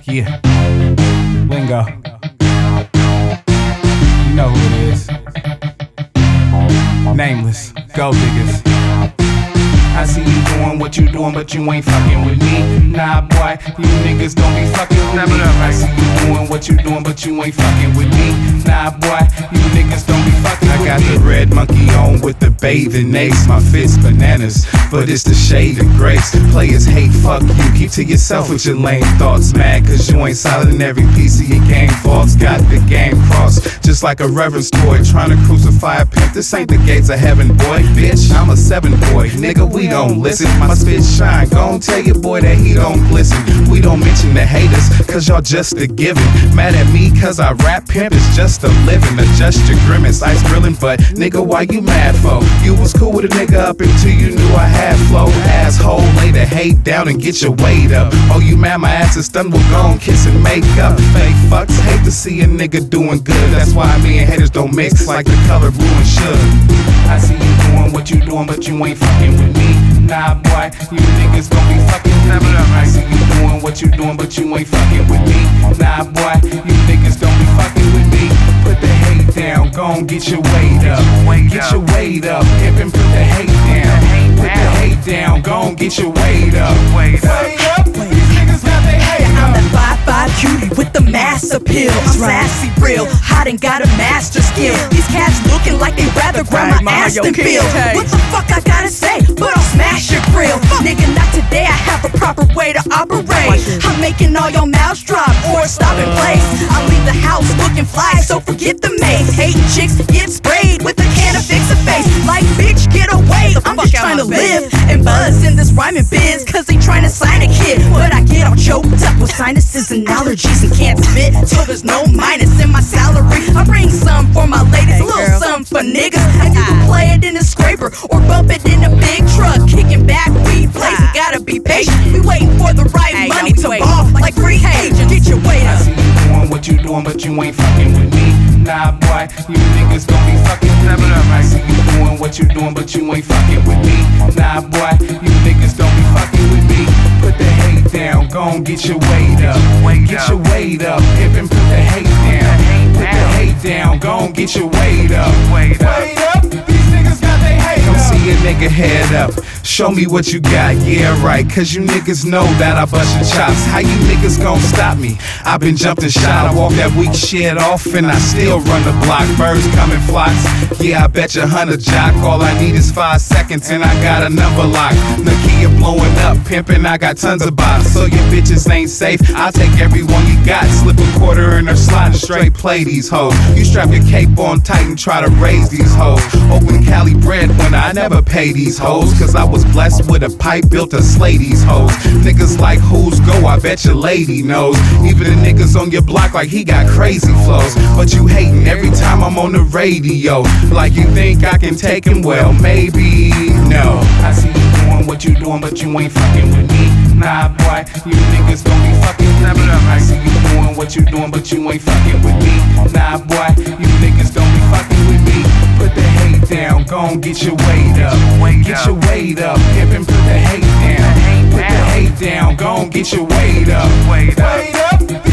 Yeah. Lingo. You know who it is. Nameless. Gold diggers. I see you doing what you doing, but you ain't fucking with me. Nah, boy, you niggas don't be fucking with me. I see you doing what you doing, but you ain't fucking with me. Nah, boy, you niggas don't be fucking with me. I got the red monkey on with the bathing apes. My fit's bananas, but it's the shade of grace. Players hate, fuck you. Keep to yourself with your lame thoughts, mad cause you ain't solid in every piece of your game. Faults got the game crossed, just like a reverence toy trying to crucify a pimp. This ain't the gates of heaven, boy. Bitch, I'm a 7 boy. Nigga, we don't listen. My spit shine, gon' tell your boy that he don't glisten. We don't mention the haters, cause y'all just a given. Mad at me cause I rap, pimp is just a living. Adjust your grimace, ice grilling, but nigga, why you mad for? You was cool with a nigga up until you knew I had flow. Asshole, lay the hate down and get your weight up. Oh, you mad my ass is done, we'll go and kiss and make up. Fake fucks, hate to see a nigga doing good. That's why me and haters don't mix like the color blue and should. I see you doing what you doing, but you ain't fucking with me. Nah, boy, you niggas don't be fucking with me. I see you doing what you doing, but you ain't fucking with me. Nah, boy, you niggas don't be fucking with me. Put the hate down, gon' get your weight up. Get your weight up, pimpin', put the hate down. Put the hate down, gon' get your weight up. Weight up, these niggas got their hate up. I'm that 5'5" cutie with the mass appeal. I'm sassy, real, hot and got a master skill. These cats looking like they rather grab my ass than feel. What the fuck I gotta say? But I'll smash your grill. Nigga, not today, I have a proper way to operate. I'm making all your mouths drop or stop in place. I leave the house looking fly, so forget the maze. Hating chicks get sprayed with a can of fix a face. Like, bitch, get away. I'm just trying to live and buzz in this rhyming biz, cause they trying to sign a kid. But I get all choked up with sinuses and allergies and can't spit till there's no minus in my salary. I bring some for my ladies, a little something for niggas. And you can play it in a scraper or bump it in a big truck. Kicking back, weed blazing, gotta be patient. We waiting for the right money to ball like free agents. Get your weight up. I see you doing what you doing, but you ain't fucking with me. Nah, boy, you niggas don't be fucking with me. I see you doing what you doing, but you ain't fucking with me. Nah, boy, you niggas don't be fucking with me. Put the hate down, gon' get your weight up. Get your weight up, pimpin', put the hate down. Put the hate down, gon' get your weight up. Weight up, these niggas got their hate up. Come see a nigga head up, show me what you got, yeah right. Cause you niggas know that I bust your chops. How you niggas gon' stop me? I been jumped and shot, I walk that weak shit off and I still run the block. Birds come in flocks, yeah I bet you 100 jock. All I need is 5 seconds and I got a number lock. Nakia blowing up, pimpin', I got tons of bottles. So your bitches ain't safe, I'll take everyone you got. Slip a quarter in her slot and straight play these hoes. You strap your cape on tight and try to raise these hoes. Open Cali bread when I never pay these hoes, cause I was blessed with a pipe built to slay these hoes. Niggas like who's go, I bet your lady knows. Even the niggas on your block like he got crazy flows. But you hating every time I'm on the radio. Like you think I can take him? Well, maybe no. I see you doing what you doing, but you ain't fucking with me. Nah, boy, you niggas don't be fucking with me. I see you doing what you doing, but you ain't fucking with me. Nah, boy, you niggas don't be fucking with me. Put the hate down, gon' get your weight up. Get your weight up, pimpin', put the hate down. Put the hate down, gon' get your weight up. Weight up.